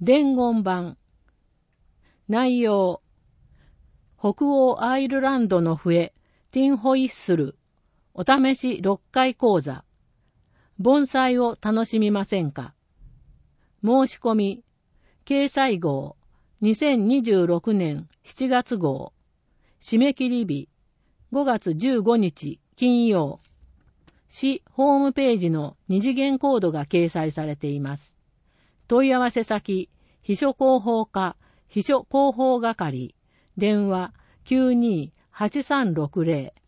伝言版。内容。北欧アイルランドの笛、ティンホイッスル、お試し6回講座。盆栽を楽しみませんか？申し込み。掲載号。2026年7月号。締め切り日。5月15日金曜。市ホームページの二次元コードが掲載されています。問い合わせ先、秘書広報課、秘書広報係、電話 92-8360